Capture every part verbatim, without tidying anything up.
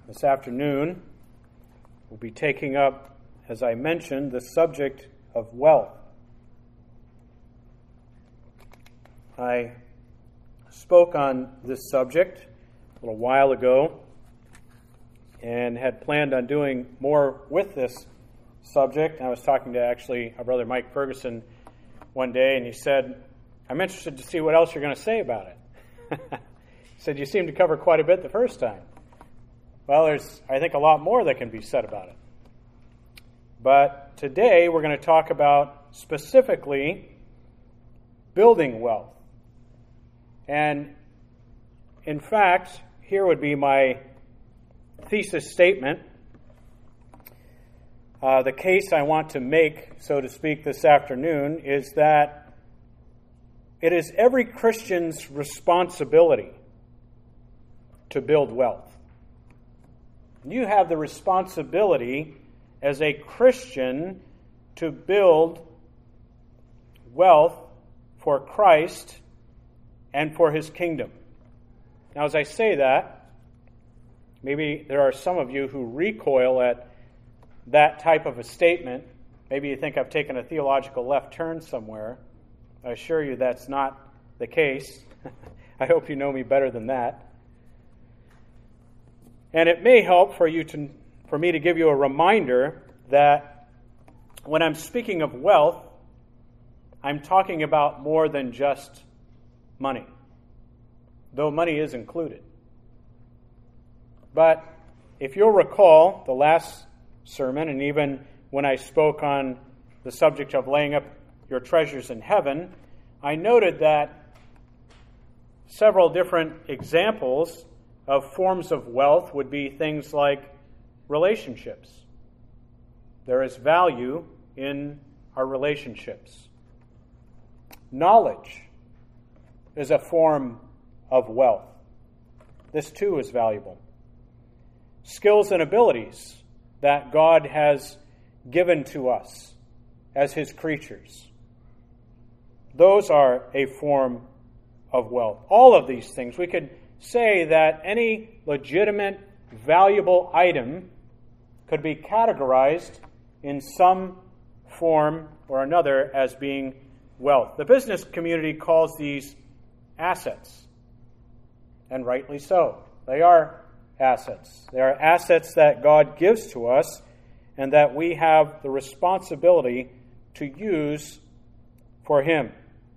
This afternoon, we'll be taking up, as I mentioned, the subject of wealth. I spoke on this subject a little while ago and had planned on doing more with this subject. I was talking to actually our brother Mike Ferguson one day, and he said, I'm interested to see what else you're going to say about it. He said, you seem to cover quite a bit the first time. Well, there's, I think, a lot more that can be said about it. But today we're going to talk about specifically building wealth. And in fact, here would be my thesis statement. Uh, the case I want to make, so to speak, this afternoon is that it is every Christian's responsibility to build wealth. You have the responsibility as a Christian to build wealth for Christ and for His kingdom. Now, as I say that, maybe there are some of you who recoil at that type of a statement. Maybe you think I've taken a theological left turn somewhere. I assure you that's not the case. I hope you know me better than that. And it may help for you to, for me to give you a reminder that when I'm speaking of wealth, I'm talking about more than just money, though money is included. But if you'll recall the last sermon, and even when I spoke on the subject of laying up your treasures in heaven, I noted that several different examples of forms of wealth would be things like relationships. There is value in our relationships. Knowledge is a form of wealth. This too is valuable. Skills and abilities that God has given to us as His creatures. Those are a form of wealth. All of these things, we could say that any legitimate, valuable item could be categorized in some form or another as being wealth. The business community calls these assets, and rightly so. They are assets. They are assets that God gives to us and that we have the responsibility to use for Him.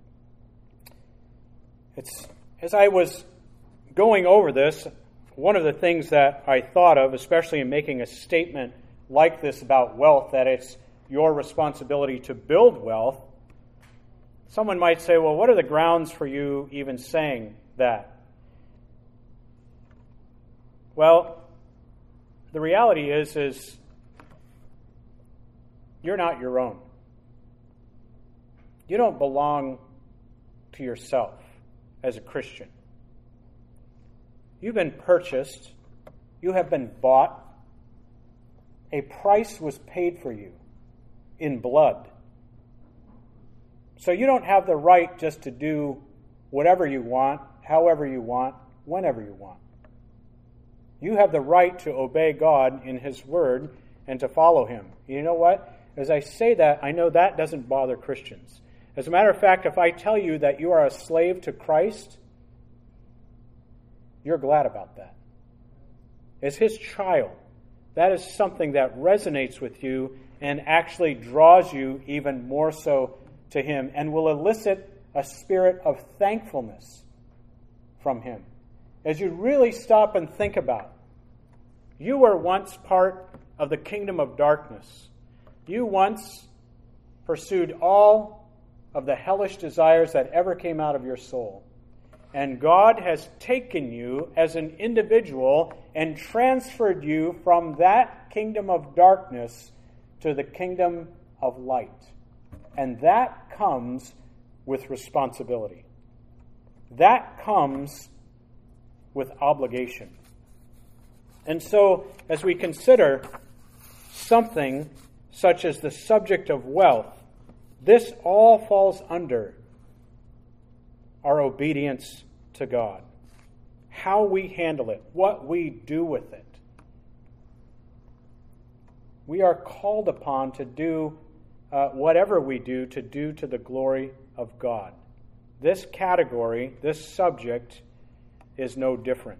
It's, as I was going over this, one of the things that I thought of, especially in making a statement like this about wealth, that it's your responsibility to build wealth, someone might say, well, what are the grounds for you even saying that? Well, the reality is, is you're not your own. You don't belong to yourself as a Christian. You've been purchased. You have been bought. A price was paid for you in blood. So you don't have the right just to do whatever you want, however you want, whenever you want. You have the right to obey God in His Word and to follow Him. You know what? As I say that, I know that doesn't bother Christians. As a matter of fact, if I tell you that you are a slave to Christ, you're glad about that. As His child, that is something that resonates with you and actually draws you even more so to Him and will elicit a spirit of thankfulness from Him. As you really stop and think about it, you were once part of the kingdom of darkness. You once pursued all of the hellish desires that ever came out of your soul. And God has taken you as an individual and transferred you from that kingdom of darkness to the kingdom of light. And that comes with responsibility. That comes with obligation. And so, as we consider something such as the subject of wealth, this all falls under our obedience to God. How we handle it, what we do with it, We are called upon to do uh, whatever we do to do to the glory of God. This category, this subject, is no different.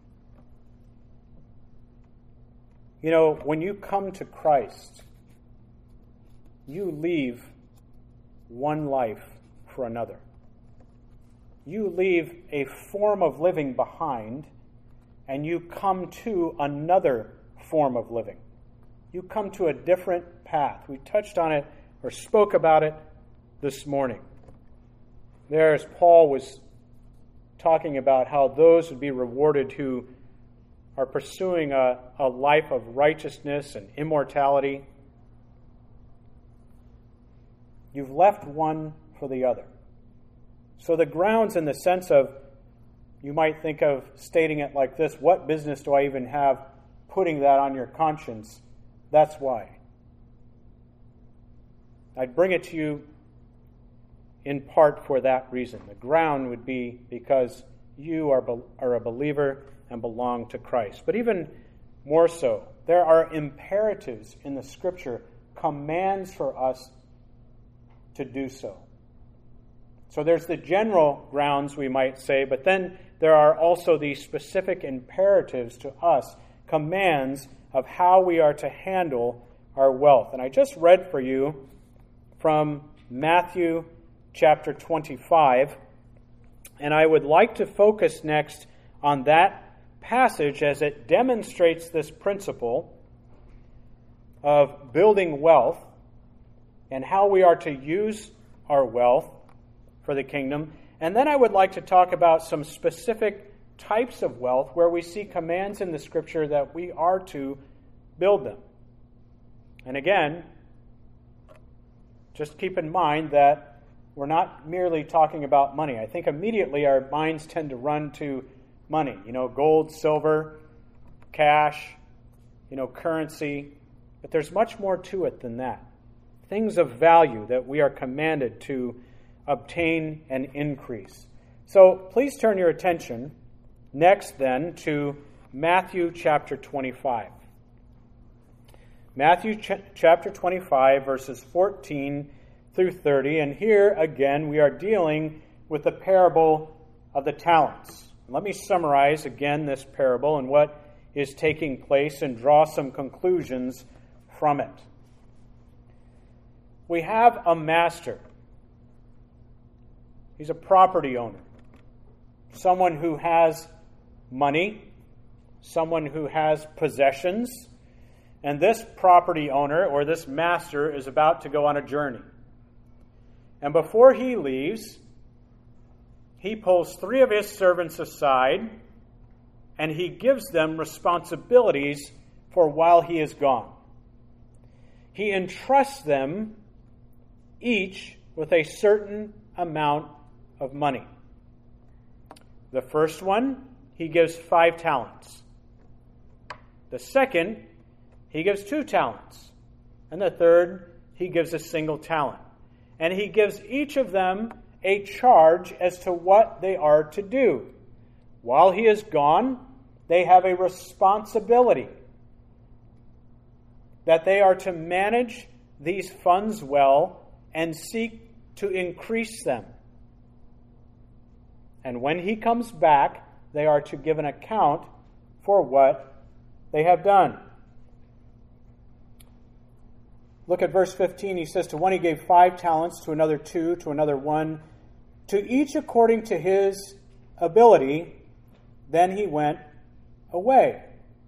You know, when you come to Christ, you leave one life for another. You leave a form of living behind, and you come to another form of living. You come to a different path. We touched on it or spoke about it this morning. There, as Paul was talking about how those would be rewarded who are pursuing a, a life of righteousness and immortality. You've left one for the other. So the grounds, in the sense of, you might think of stating it like this: what business do I even have putting that on your conscience? That's why. I'd bring it to you in part for that reason. The ground would be because you are, are a believer and belong to Christ. But even more so, there are imperatives in the Scripture, commands for us to do so. So there's the general grounds, we might say, but then there are also these specific imperatives to us, commands of how we are to handle our wealth. And I just read for you from Matthew chapter twenty-five, and I would like to focus next on that passage as it demonstrates this principle of building wealth and how we are to use our wealth for the kingdom. And then I would like to talk about some specific types of wealth where we see commands in the Scripture that we are to build them. And again, just keep in mind that we're not merely talking about money. I think immediately our minds tend to run to money. You know, gold, silver, cash, you know, currency. But there's much more to it than that. Things of value that we are commanded to obtain and increase. So please turn your attention next then to Matthew chapter twenty-five. Matthew ch- chapter twenty-five, verses fourteen through thirty. And here again we are dealing with the parable of the talents. Let me summarize again this parable and what is taking place and draw some conclusions from it. We have a master. He's a property owner, someone who has money, someone who has possessions, and this property owner or this master is about to go on a journey. And before he leaves, he pulls three of his servants aside and he gives them responsibilities for while he is gone. He entrusts them each with a certain amount of money. The first one, he gives five talents. The second, he gives two talents. And the third, he gives a single talent. And he gives each of them a charge as to what they are to do. While he is gone, they have a responsibility that they are to manage these funds well and seek to increase them. And when he comes back, they are to give an account for what they have done. Look at verse fifteen. He says, to one he gave five talents, to another two, to another one, to each according to his ability. Then he went away.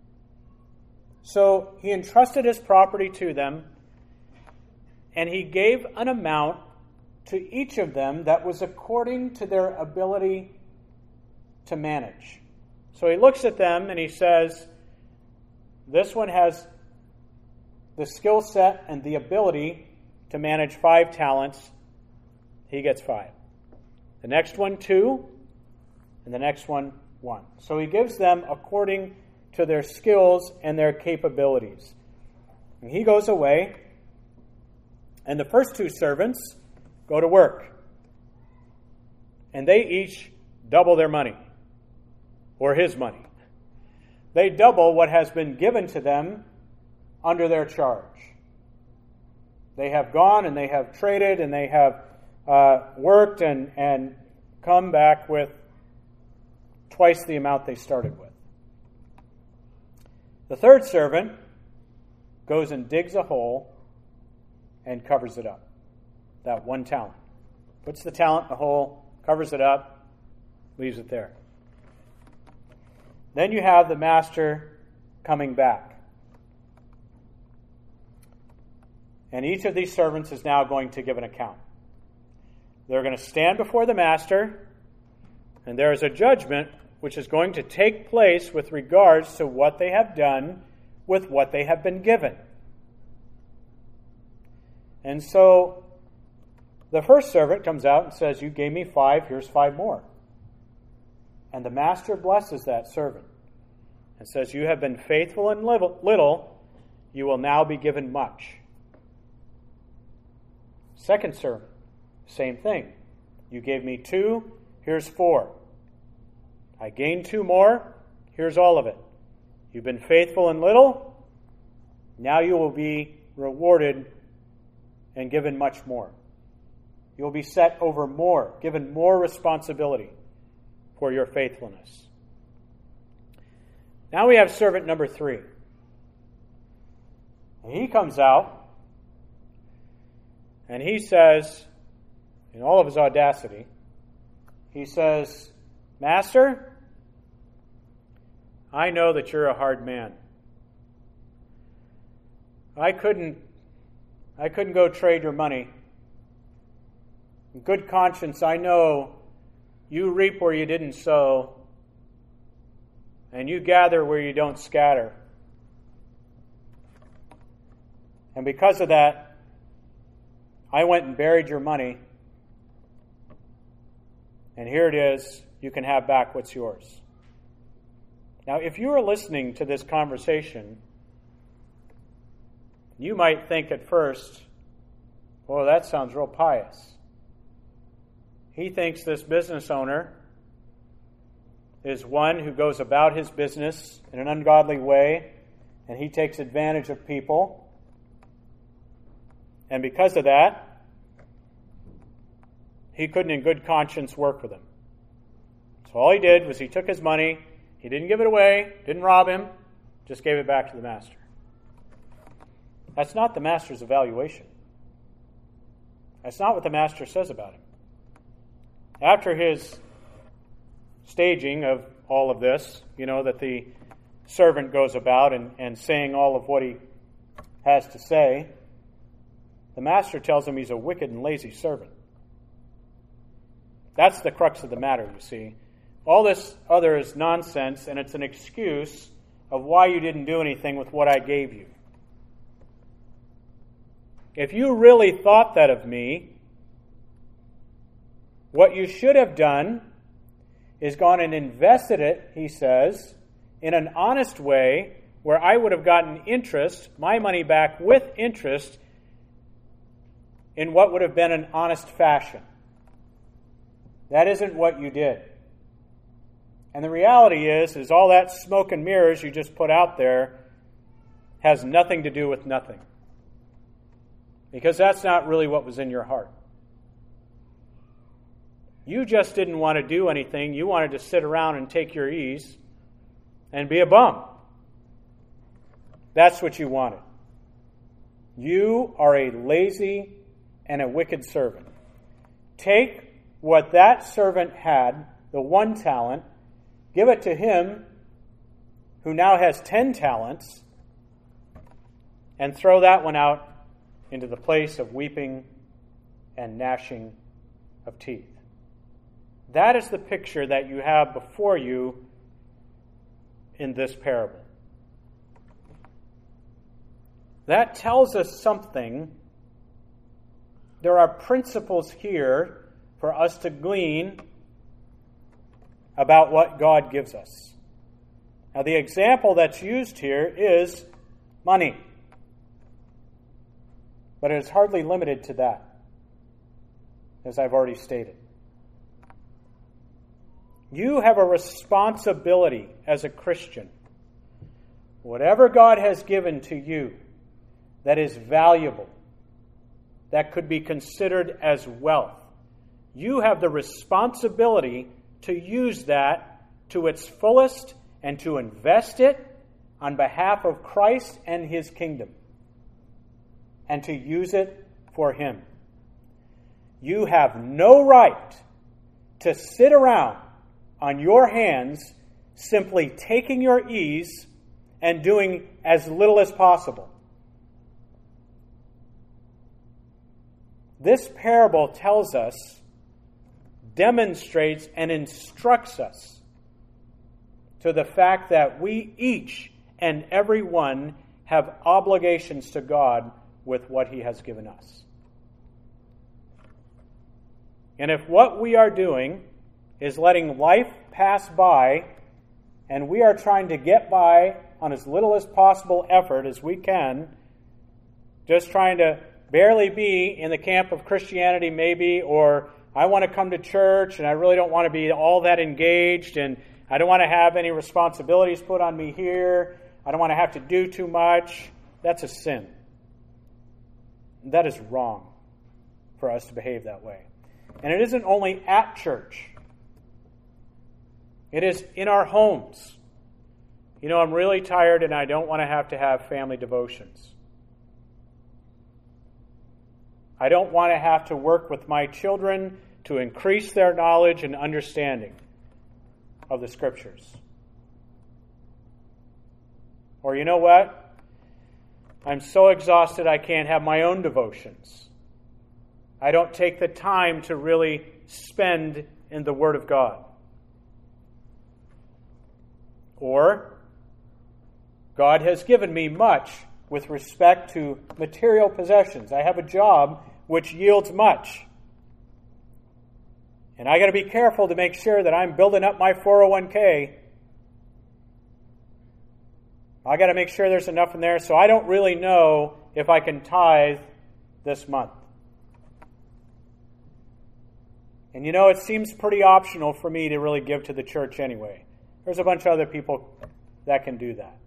So he entrusted his property to them, and he gave an amount to each of them that was according to their ability to manage. So he looks at them and he says, this one has the skill set and the ability to manage five talents. He gets five. The next one, two, and the next one, one. So he gives them according to their skills and their capabilities. And he goes away, and the first two servants go to work. And they each double their money, or his money. They double what has been given to them under their charge. They have gone and they have traded and they have uh, worked and, and come back with twice the amount they started with. The third servant goes and digs a hole and covers it up. That one talent. Puts the talent in the hole, covers it up, leaves it there. Then you have the master coming back. And each of these servants is now going to give an account. They're going to stand before the master, and there is a judgment which is going to take place with regards to what they have done with what they have been given. And so the first servant comes out and says, "You gave me five, here's five more." And the master blesses that servant and says, "You have been faithful in little, you will now be given much." Second servant, same thing. "You gave me two, here's four. I gained two more, here's all of it. You've been faithful in little, now you will be rewarded and given much more. You'll be set over more, given more responsibility for your faithfulness." Now we have servant number three. And he comes out and he says, in all of his audacity, he says, "Master, I know that you're a hard man. I couldn't, I couldn't go trade your money. In good conscience, I know you reap where you didn't sow, and you gather where you don't scatter. And because of that, I went and buried your money, and here it is. You can have back what's yours." Now, if you are listening to this conversation, you might think at first, "Well, that sounds real pious." He thinks this business owner is one who goes about his business in an ungodly way, and he takes advantage of people. And because of that, he couldn't in good conscience work with him. So all he did was he took his money, he didn't give it away, didn't rob him, just gave it back to the master. That's not the master's evaluation. That's not what the master says about him. After his staging of all of this, you know, that the servant goes about and, and saying all of what he has to say, the master tells him he's a wicked and lazy servant. That's the crux of the matter, you see. All this other is nonsense, and it's an excuse of why you didn't do anything with what I gave you. If you really thought that of me, what you should have done is gone and invested it, he says, in an honest way where I would have gotten interest, my money back with interest, in what would have been an honest fashion. That isn't what you did. And the reality is, is all that smoke and mirrors you just put out there has nothing to do with nothing. Because that's not really what was in your heart. You just didn't want to do anything. You wanted to sit around and take your ease and be a bum. That's what you wanted. You are a lazy and a wicked servant. Take what that servant had, the one talent, give it to him who now has ten talents, and throw that one out into the place of weeping and gnashing of teeth. That is the picture that you have before you in this parable. That tells us something. There are principles here for us to glean about what God gives us. Now, the example that's used here is money. But it is hardly limited to that, as I've already stated. You have a responsibility as a Christian. Whatever God has given to you, that is valuable, that could be considered as wealth. You have the responsibility to use that to its fullest and to invest it on behalf of Christ and His kingdom, and to use it for Him. You have no right to sit around on your hands simply taking your ease and doing as little as possible. This parable tells us, demonstrates, and instructs us to the fact that we each and every one have obligations to God with what He has given us. And if what we are doing is letting life pass by, and we are trying to get by on as little as possible effort as we can, just trying to barely be in the camp of Christianity maybe, or I want to come to church and I really don't want to be all that engaged, and I don't want to have any responsibilities put on me here, I don't want to have to do too much, that's a sin. That is wrong for us to behave that way. And it isn't only at church. It is in our homes. You know, I'm really tired and I don't want to have to have family devotions. I don't want to have to work with my children to increase their knowledge and understanding of the Scriptures. Or you know what? I'm so exhausted I can't have my own devotions. I don't take the time to really spend in the Word of God. Or, God has given me much with respect to material possessions. I have a job which yields much. And I got to be careful to make sure that I'm building up my four oh one k. I got to make sure there's enough in there, so I don't really know if I can tithe this month. And you know, it seems pretty optional for me to really give to the church anyway. There's a bunch of other people that can do that.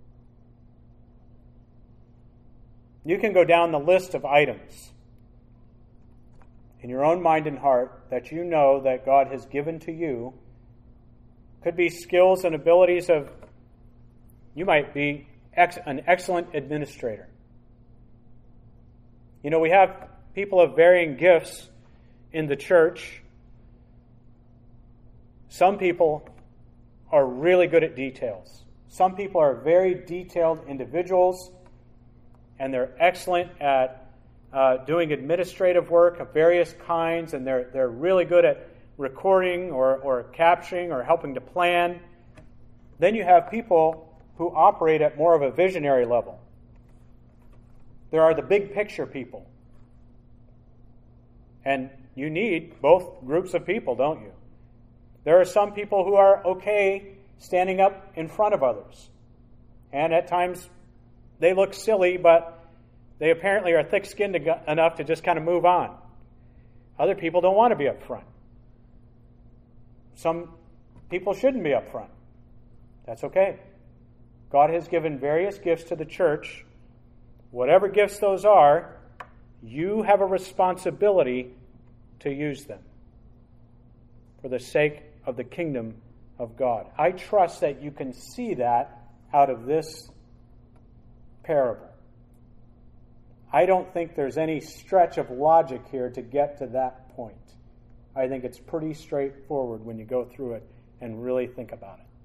You can go down the list of items in your own mind and heart that you know that God has given to you. Could be skills and abilities of, you might be ex- an excellent administrator. You know, we have people of varying gifts in the church. Some people are really good at details. Some people are very detailed individuals, and they're excellent at uh, doing administrative work of various kinds, and they're they're really good at recording or, or capturing or helping to plan. Then you have people who operate at more of a visionary level. There are the big picture people. And you need both groups of people, don't you? There are some people who are okay standing up in front of others. And at times they look silly, but they apparently are thick-skinned enough to just kind of move on. Other people don't want to be up front. Some people shouldn't be up front. That's okay. God has given various gifts to the church. Whatever gifts those are, you have a responsibility to use them for the sake of the kingdom of God. I trust that you can see that out of this parable. I don't think there's any stretch of logic here to get to that point. I think it's pretty straightforward when you go through it and really think about it.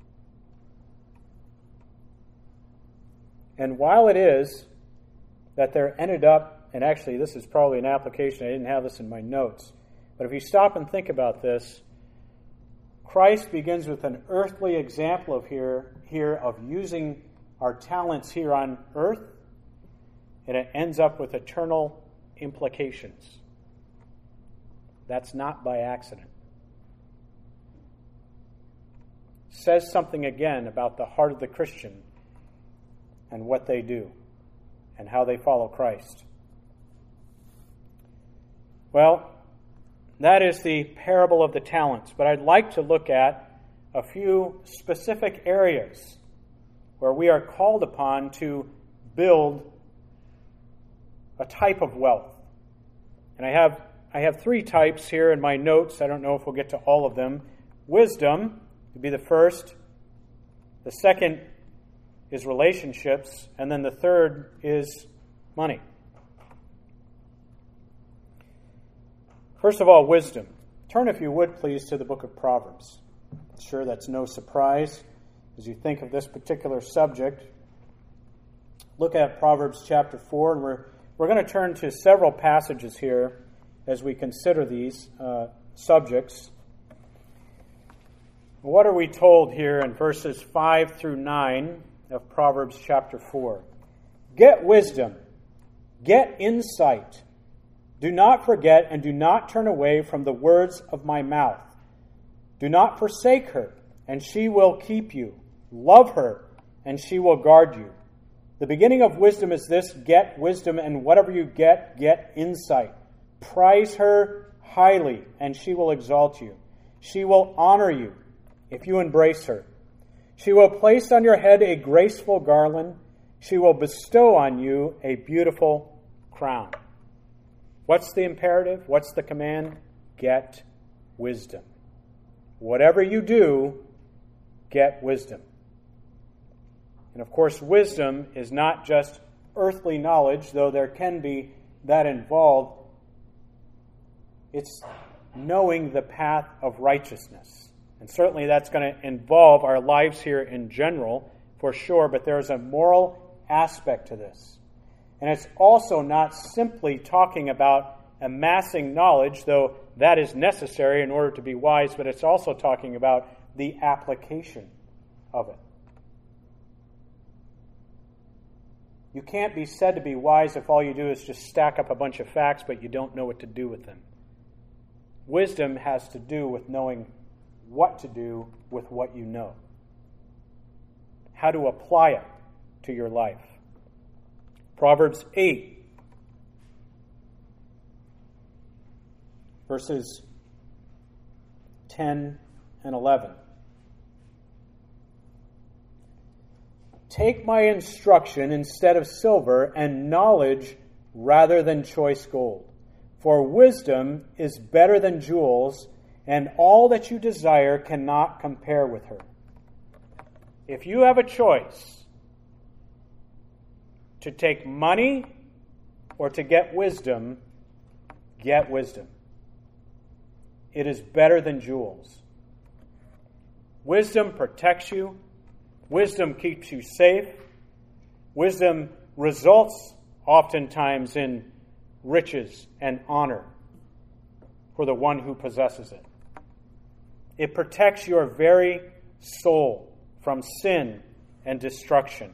And while it is that there ended up, and actually this is probably an application, I didn't have this in my notes, but if you stop and think about this, Christ begins with an earthly example of here, here of using our talents here on earth, and it ends up with eternal implications. That's not by accident. It says something again about the heart of the Christian and what they do and how they follow Christ. Well, that is the parable of the talents, but I'd like to look at a few specific areas where we are called upon to build a type of wealth. And I have I have three types here in my notes. I don't know if we'll get to all of them. Wisdom would be the first. The second is relationships. And then the third is money. First of all, wisdom. Turn, if you would, please, to the book of Proverbs. I'm sure that's no surprise as you think of this particular subject. Look at Proverbs chapter four, and we're, we're going to turn to several passages here as we consider these uh, subjects. What are we told here in verses five through nine of Proverbs chapter four? Get wisdom, get insight. Do not forget and do not turn away from the words of my mouth. Do not forsake her, and she will keep you. Love her, and she will guard you. The beginning of wisdom is this: get wisdom, and whatever you get, get insight. Prize her highly, and she will exalt you. She will honor you if you embrace her. She will place on your head a graceful garland. She will bestow on you a beautiful crown. What's the imperative? What's the command? Get wisdom. Whatever you do, get wisdom. And of course, wisdom is not just earthly knowledge, though there can be that involved. It's knowing the path of righteousness. And certainly that's going to involve our lives here in general, for sure, but there's a moral aspect to this. And it's also not simply talking about amassing knowledge, though that is necessary in order to be wise, but it's also talking about the application of it. You can't be said to be wise if all you do is just stack up a bunch of facts, but you don't know what to do with them. Wisdom has to do with knowing what to do with what you know, how to apply it to your life. Proverbs eight, verses ten and eleven. Take my instruction instead of silver, and knowledge rather than choice gold. For wisdom is better than jewels, and all that you desire cannot compare with her. If you have a choice to take money or to get wisdom, get wisdom. It is better than jewels. Wisdom protects you. Wisdom keeps you safe. Wisdom results oftentimes in riches and honor for the one who possesses it. It protects your very soul from sin and destruction.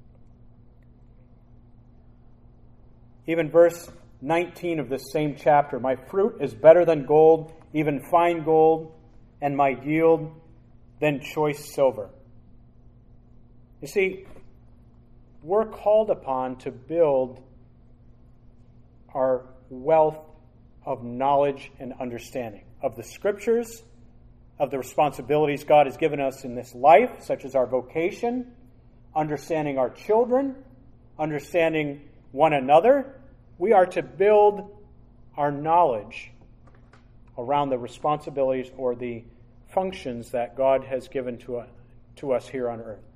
Even verse nineteen of this same chapter, my fruit is better than gold, even fine gold, and my yield than choice silver. You see, we're called upon to build our wealth of knowledge and understanding of the Scriptures, of the responsibilities God has given us in this life, such as our vocation, understanding our children, understanding one another. We are to build our knowledge around the responsibilities or the functions that God has given to us, to us here on earth.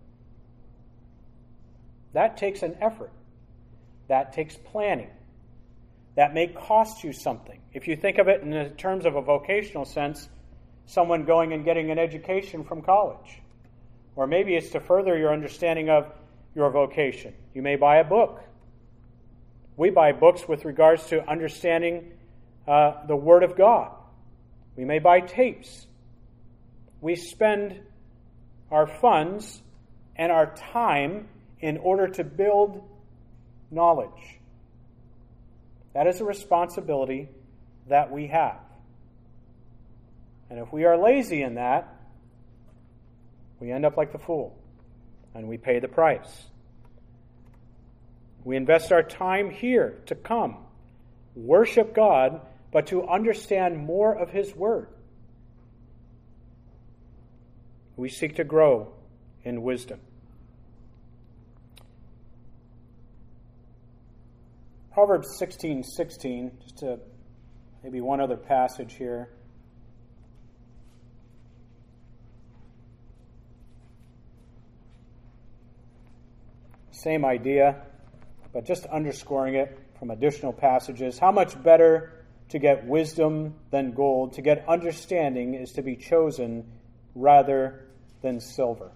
That takes an effort. That takes planning. That may cost you something. If you think of it in the terms of a vocational sense, someone going and getting an education from college. Or maybe it's to further your understanding of your vocation. You may buy a book. We buy books with regards to understanding uh, the Word of God. We may buy tapes. We spend our funds and our time in order to build knowledge. That is a responsibility that we have. And if we are lazy in that, we end up like the fool, and we pay the price. We invest our time here to come, worship God, but to understand more of His Word. We seek to grow in wisdom. Proverbs sixteen sixteen, just to maybe one other passage here. Same idea, but just underscoring it from additional passages. How much better to get wisdom than gold, to get understanding is to be chosen rather than silver.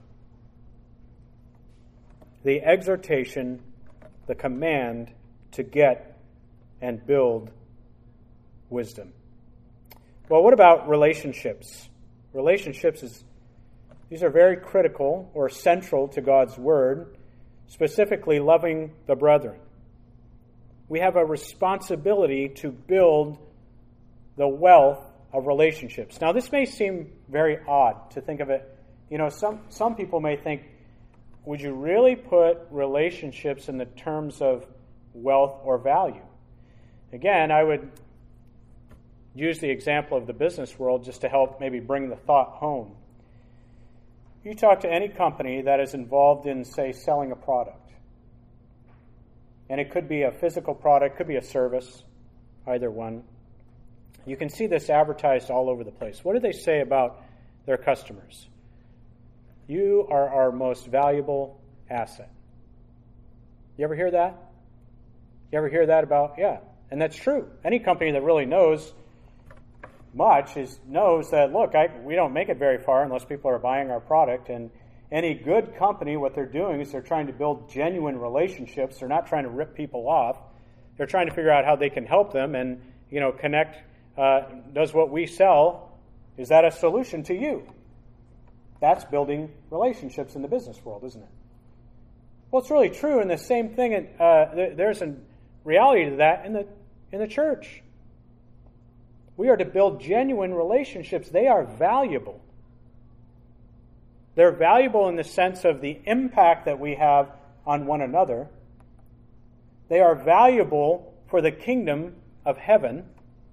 The exhortation, the command to get and build wisdom. Well, what about relationships? Relationships is these are very critical or central to God's word, specifically loving the brethren. We have a responsibility to build the wealth of relationships. Now, this may seem very odd to think of it. You know, some, some people may think, would you really put relationships in the terms of wealth or value? Again, I would use the example of the business world just to help maybe bring the thought home. You talk to any company that is involved in, say, selling a product. And it could be a physical product, could be a service, either one. You can see this advertised all over the place. What do they say about their customers? You are our most valuable asset. You ever hear that? You ever hear that about, yeah, and that's true. Any company that really knows much is knows that, look, I, we don't make it very far unless people are buying our product. And any good company, what they're doing is they're trying to build genuine relationships. They're not trying to rip people off. They're trying to figure out how they can help them and, you know, connect. Uh, does what we sell, is that a solution to you? That's building relationships in the business world, isn't it? Well, it's really true, and the same thing, uh, there's a reality to that in the in the church. We are to build genuine relationships. They are valuable. They're valuable in the sense of the impact that we have on one another. They are valuable for the kingdom of heaven.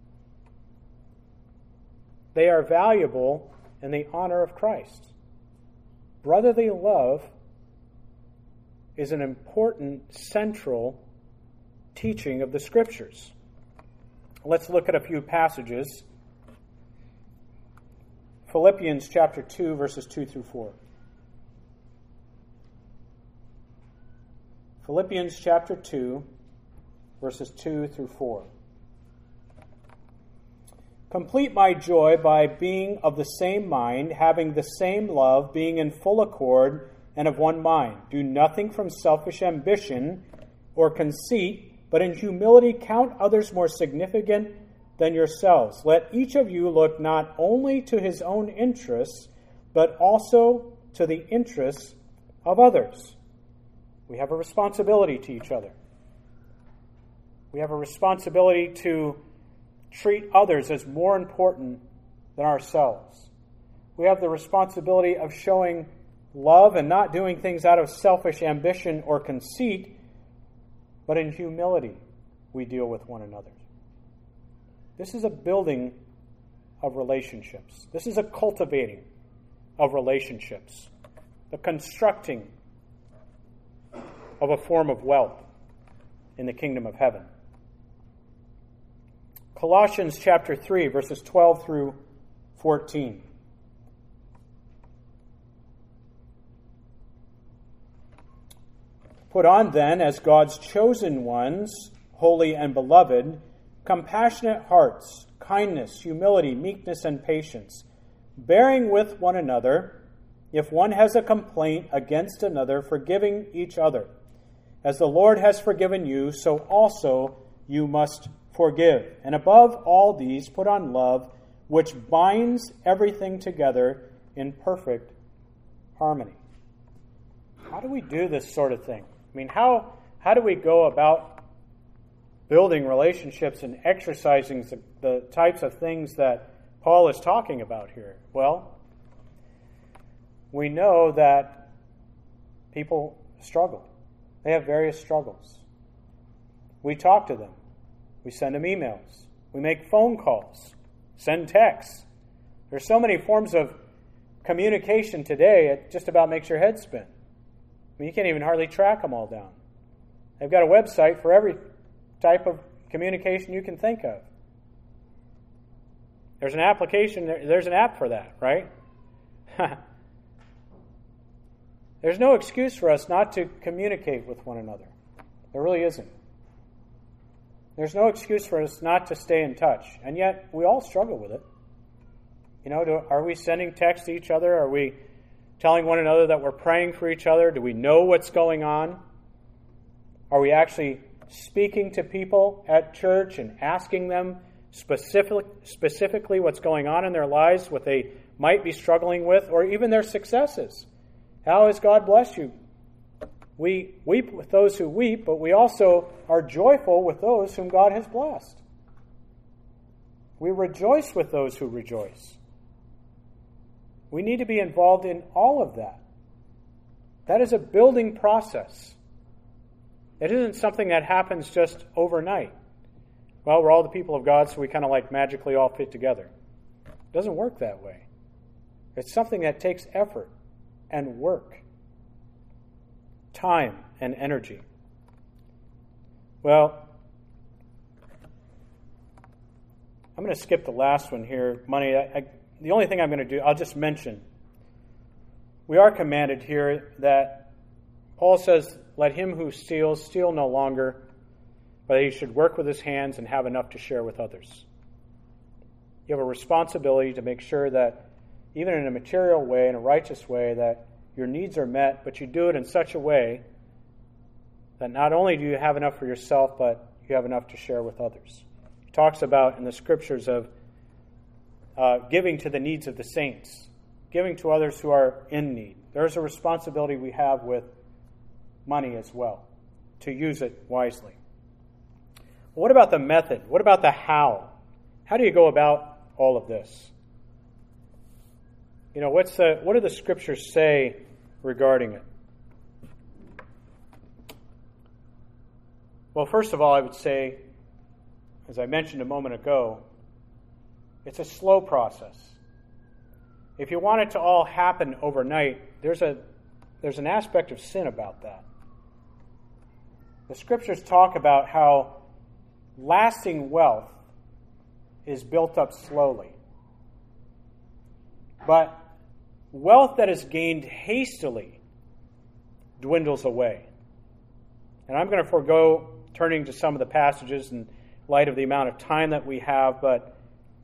They are valuable in the honor of Christ. Brotherly love is an important, central teaching of the Scriptures. Let's look at a few passages. Philippians chapter two, verses two through four. Philippians chapter two, verses two through four. Complete my joy by being of the same mind, having the same love, being in full accord and of one mind. Do nothing from selfish ambition or conceit, but in humility count others more significant than yourselves. Let each of you look not only to his own interests, but also to the interests of others. We have a responsibility to each other. We have a responsibility to treat others as more important than ourselves. We have the responsibility of showing love and not doing things out of selfish ambition or conceit, but in humility we deal with one another. This is a building of relationships. This is a cultivating of relationships, the constructing of a form of wealth in the kingdom of heaven. Colossians chapter three, verses twelve through fourteen. Put on then, as God's chosen ones, holy and beloved, compassionate hearts, kindness, humility, meekness, and patience, bearing with one another, if one has a complaint against another, forgiving each other. As the Lord has forgiven you, so also you must forgive. And above all these, put on love, which binds everything together in perfect harmony. How do we do this sort of thing? I mean, how how do we go about building relationships and exercising the, the types of things that Paul is talking about here? Well, we know that people struggle. They have various struggles. We talk to them. We send them emails. We make phone calls. Send texts. There's so many forms of communication today, it just about makes your head spin. I mean, you can't even hardly track them all down. They've got a website for every type of communication you can think of. There's an application, there's an app for that, right? There's no excuse for us not to communicate with one another. There really isn't. There's no excuse for us not to stay in touch. And yet, we all struggle with it. You know, do, are we sending texts to each other? Are we telling one another that we're praying for each other? Do we know what's going on? Are we actually speaking to people at church and asking them specific, specifically what's going on in their lives, what they might be struggling with, or even their successes? How has God blessed you? We weep with those who weep, but we also are joyful with those whom God has blessed. We rejoice with those who rejoice. We need to be involved in all of that. That is a building process. It isn't something that happens just overnight. Well, we're all the people of God, so we kind of like magically all fit together. It doesn't work that way. It's something that takes effort and work, time and energy. Well, I'm going to skip the last one here, money. I, I, the only thing I'm going to do, I'll just mention, we are commanded here that Paul says, let him who steals steal no longer, but he should work with his hands and have enough to share with others. You have a responsibility to make sure that even in a material way, in a righteous way, that your needs are met, but you do it in such a way that not only do you have enough for yourself, but you have enough to share with others. He talks about in the scriptures of uh, giving to the needs of the saints, giving to others who are in need. There's a responsibility we have with money as well, to use it wisely. What about the method? What about the how? How do you go about all of this? You know, what's the, what do the scriptures say regarding it? Well, first of all, I would say, as I mentioned a moment ago, it's a slow process. If you want it to all happen overnight, there's a there's an aspect of sin about that. The scriptures talk about how lasting wealth is built up slowly. But wealth that is gained hastily dwindles away. And I'm going to forego turning to some of the passages in light of the amount of time that we have, but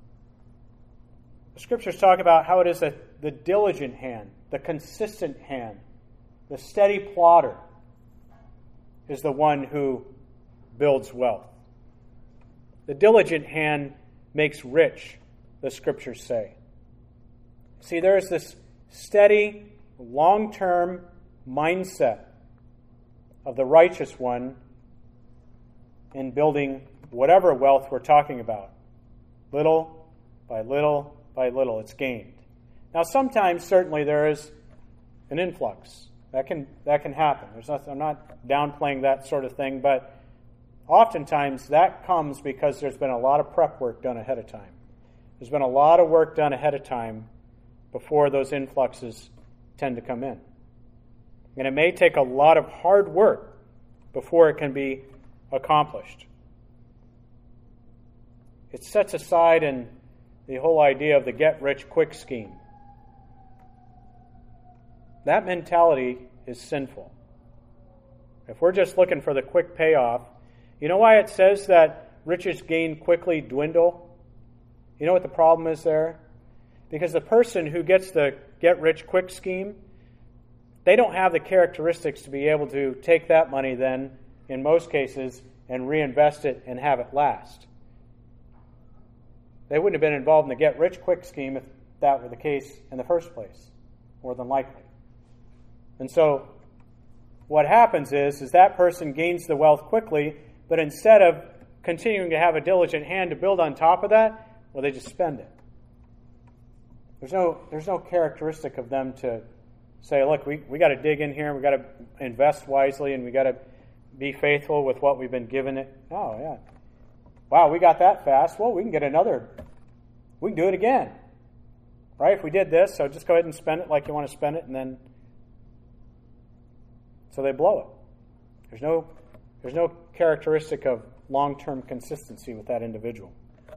the scriptures talk about how it is that the diligent hand, the consistent hand, the steady plodder is the one who builds wealth. The diligent hand makes rich, the scriptures say. See, there is this steady, long-term mindset of the righteous one in building whatever wealth we're talking about. Little by little by little, it's gained. Now, sometimes, certainly, there is an influx. That can that can happen. There's nothing, I'm not downplaying that sort of thing, but oftentimes that comes because there's been a lot of prep work done ahead of time. There's been a lot of work done ahead of time before those influxes tend to come in. And it may take a lot of hard work before it can be accomplished. It sets aside in the whole idea of the get-rich-quick scheme. That mentality is sinful. If we're just looking for the quick payoff, you know why it says that riches gained quickly dwindle? You know what the problem is there? Because the person who gets the get-rich-quick scheme, they don't have the characteristics to be able to take that money then, in most cases, and reinvest it and have it last. They wouldn't have been involved in the get-rich-quick scheme if that were the case in the first place, more than likely. And so what happens is, is that person gains the wealth quickly, but instead of continuing to have a diligent hand to build on top of that, well, they just spend it. There's no there's no characteristic of them to say, look, we, we got to dig in here, and we got to invest wisely, and we got to be faithful with what we've been given it. Oh, yeah. Wow, we got that fast. Well, we can get another. We can do it again. Right? If we did this, so just go ahead and spend it like you want to spend it, and then so they blow it. There's no there's no characteristic of long-term consistency with that individual.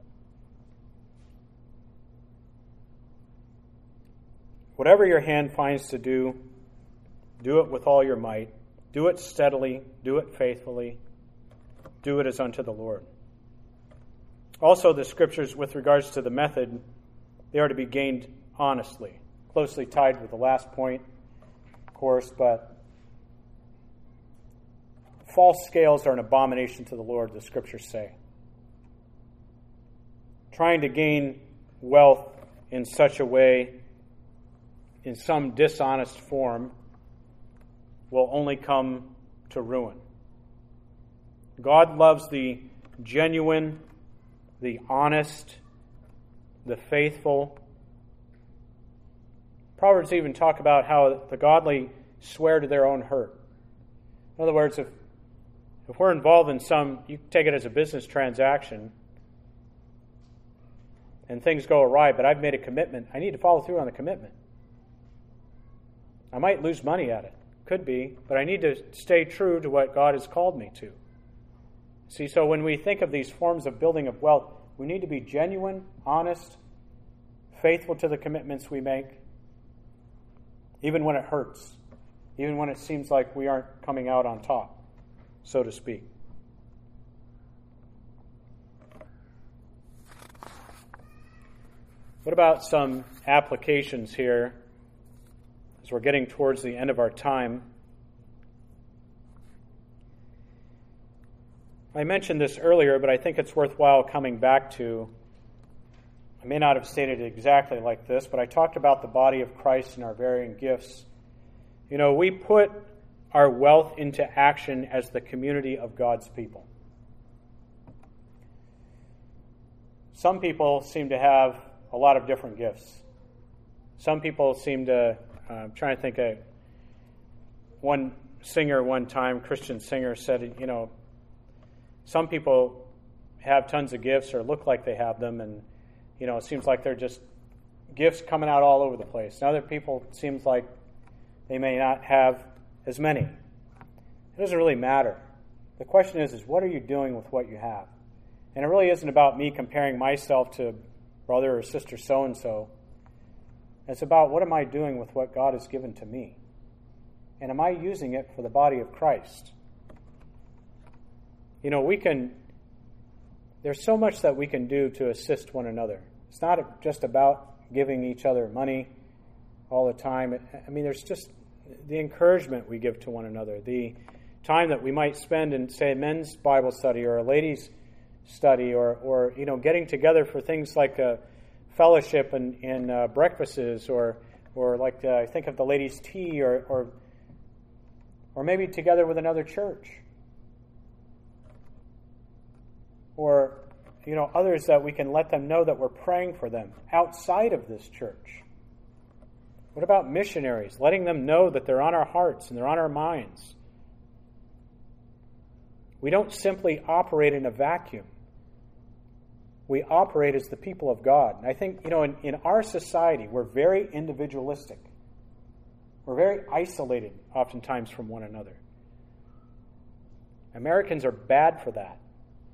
Whatever your hand finds to do, do it with all your might. Do it steadily. Do it faithfully. Do it as unto the Lord. Also, the scriptures with regards to the method, they are to be gained honestly. Closely tied with the last point, of course, but false scales are an abomination to the Lord, the scriptures say. Trying to gain wealth in such a way, in some dishonest form, will only come to ruin. God loves the genuine, the honest, the faithful. Proverbs even talk about how the godly swear to their own hurt. In other words, if if we're involved in some, you take it as a business transaction, and things go awry, but I've made a commitment, I need to follow through on the commitment. I might lose money at it. Could be, but I need to stay true to what God has called me to. See, so when we think of these forms of building of wealth, we need to be genuine, honest, faithful to the commitments we make, even when it hurts, even when it seems like we aren't coming out on top, so to speak. What about some applications here as we're getting towards the end of our time? I mentioned this earlier, but I think it's worthwhile coming back to. I may not have stated it exactly like this, but I talked about the body of Christ and our varying gifts. You know, we put our wealth into action as the community of God's people. Some people seem to have a lot of different gifts. Some people seem to, uh, I'm trying to think of one singer one time, Christian singer, said, you know, some people have tons of gifts or look like they have them, and, you know, it seems like they're just gifts coming out all over the place. And other people, it seems like they may not have as many. It doesn't really matter. The question is, is what are you doing with what you have? And it really isn't about me comparing myself to brother or sister so-and-so. It's about what am I doing with what God has given to me? And am I using it for the body of Christ? You know, we can, there's so much that we can do to assist one another. It's not just about giving each other money all the time. I mean, there's just the encouragement we give to one another, the time that we might spend in, say, a men's Bible study or a ladies' study, or, or you know, getting together for things like a fellowship and, and uh, breakfasts, or or like uh, I think of the ladies' tea, or, or or maybe together with another church, or you know, others that we can let them know that we're praying for them outside of this church. What about missionaries? Letting them know that they're on our hearts and they're on our minds. We don't simply operate in a vacuum. We operate as the people of God. And I think, you know, in, in our society, we're very individualistic. We're very isolated, oftentimes, from one another. Americans are bad for that.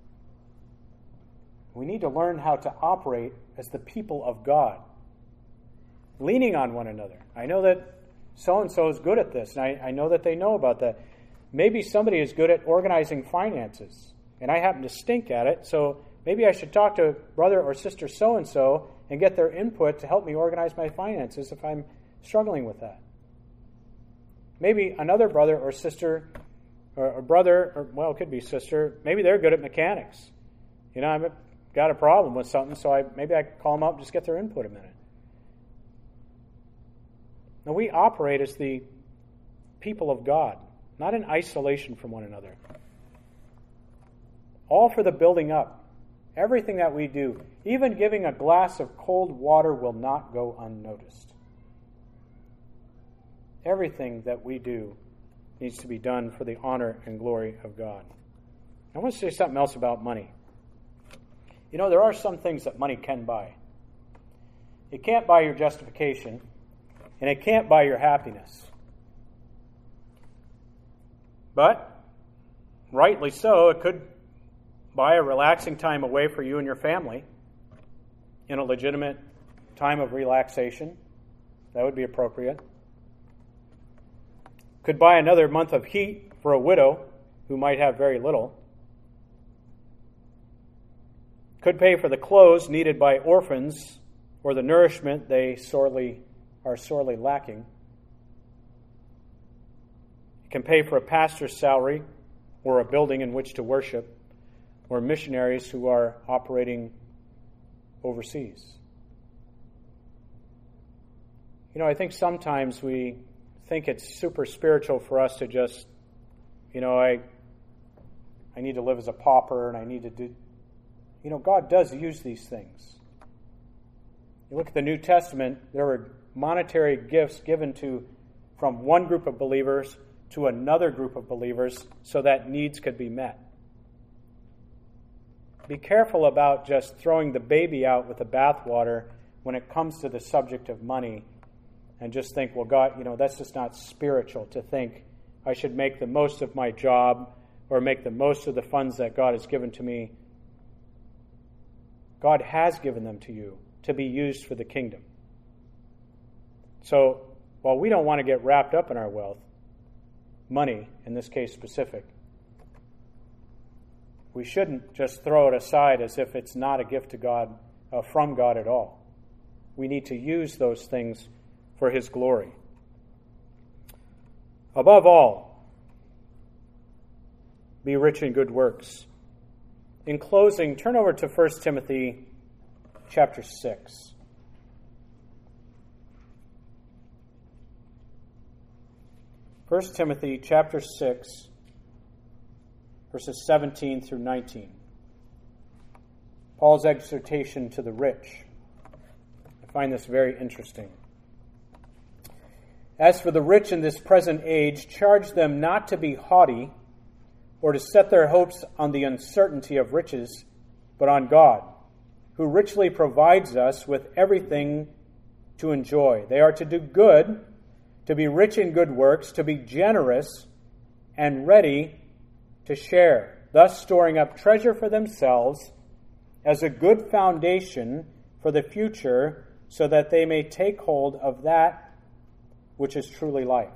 We need to learn how to operate as the people of God, leaning on one another. I know that so-and-so is good at this, and I, I know that they know about that. Maybe somebody is good at organizing finances, and I happen to stink at it, so maybe I should talk to brother or sister so-and-so and get their input to help me organize my finances if I'm struggling with that. Maybe another brother or sister, or a brother, or well, it could be sister, maybe they're good at mechanics. You know, I've got a problem with something, so I maybe I call them up and just get their input a minute. Now, we operate as the people of God, not in isolation from one another. All for the building up. Everything that we do, even giving a glass of cold water, will not go unnoticed. Everything that we do needs to be done for the honor and glory of God. I want to say something else about money. You know, there are some things that money can buy. It can't buy your justification, and it can't buy your happiness. But, rightly so, it could buy a relaxing time away for you and your family in a legitimate time of relaxation. That would be appropriate. Could buy another month of heat for a widow who might have very little. Could pay for the clothes needed by orphans or the nourishment they sorely are sorely lacking. You can pay for a pastor's salary or a building in which to worship, or missionaries who are operating overseas. You know, I think sometimes we think it's super spiritual for us to just, you know, I I need to live as a pauper and I need to do, you know, God does use these things. You look at the New Testament, there were monetary gifts given to from one group of believers to another group of believers so that needs could be met. Be careful about just throwing the baby out with the bathwater when it comes to the subject of money and just think, well, God, you know, that's just not spiritual to think I should make the most of my job or make the most of the funds that God has given to me. God has given them to you to be used for the kingdom. So, while we don't want to get wrapped up in our wealth, money, in this case specific, we shouldn't just throw it aside as if it's not a gift to God, uh, from God at all. We need to use those things for His glory. Above all, be rich in good works. In closing, turn over to First Timothy chapter six. First Timothy chapter six, verses seventeen through nineteen. Paul's exhortation to the rich. I find this very interesting. As for the rich in this present age, charge them not to be haughty or to set their hopes on the uncertainty of riches, but on God, who richly provides us with everything to enjoy. They are to do good, to be rich in good works, to be generous and ready to share, thus storing up treasure for themselves as a good foundation for the future, so that they may take hold of that which is truly life.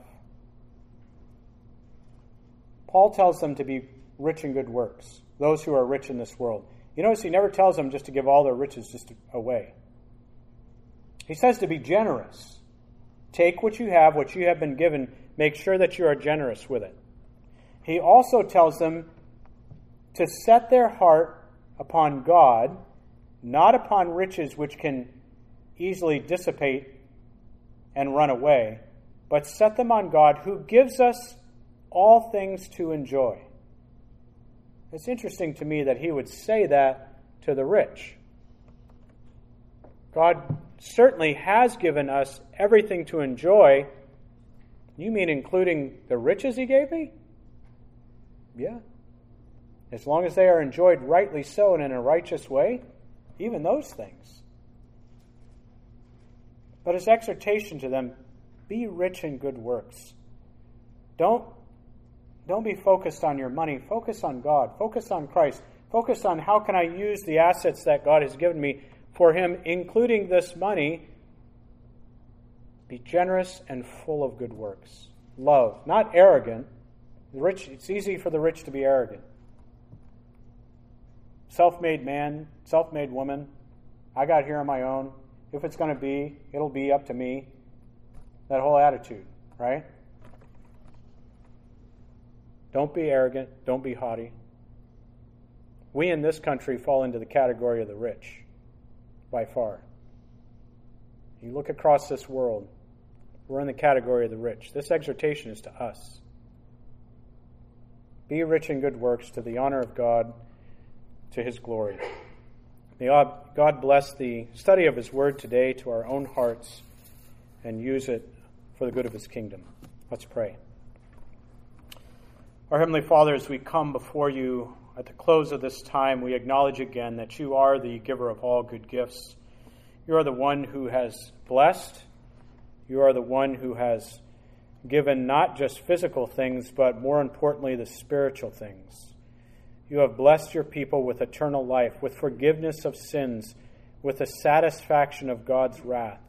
Paul tells them to be rich in good works, those who are rich in this world. You notice he never tells them just to give all their riches just away. He says to be generous. Take what you have, what you have been given, make sure that you are generous with it. He also tells them to set their heart upon God, not upon riches which can easily dissipate and run away, but set them on God, who gives us all things to enjoy. It's interesting to me that he would say that to the rich. God certainly has given us everything to enjoy. You mean including the riches he gave me? Yeah. As long as they are enjoyed rightly so and in a righteous way, even those things. But his exhortation to them, be rich in good works. Don't, don't be focused on your money. Focus on God. Focus on Christ. Focus on how can I use the assets that God has given me for him, including this money. Be generous and full of good works. Love, not arrogant. The rich, it's easy for the rich to be arrogant. Self-made man, self-made woman. I got here on my own. If it's going to be, it'll be up to me. That whole attitude, right? Don't be arrogant. Don't be haughty. We in this country fall into the category of the rich, by far. You look across this world, we're in the category of the rich. This exhortation is to us. Be rich in good works to the honor of God, to his glory. May God bless the study of his word today to our own hearts and use it for the good of his kingdom. Let's pray. Our Heavenly Father, as we come before you at the close of this time, we acknowledge again that you are the giver of all good gifts. You are the one who has blessed. You are the one who has given not just physical things, but more importantly, the spiritual things. You have blessed your people with eternal life, with forgiveness of sins, with the satisfaction of God's wrath.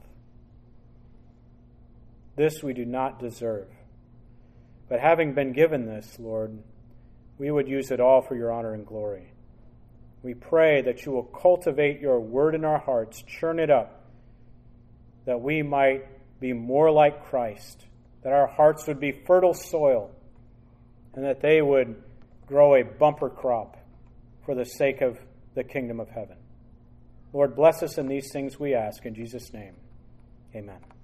This we do not deserve. But having been given this, Lord, we would use it all for your honor and glory. We pray that you will cultivate your word in our hearts, churn it up, that we might be more like Christ, that our hearts would be fertile soil, and that they would grow a bumper crop for the sake of the kingdom of heaven. Lord, bless us in these things we ask. In Jesus' name, amen.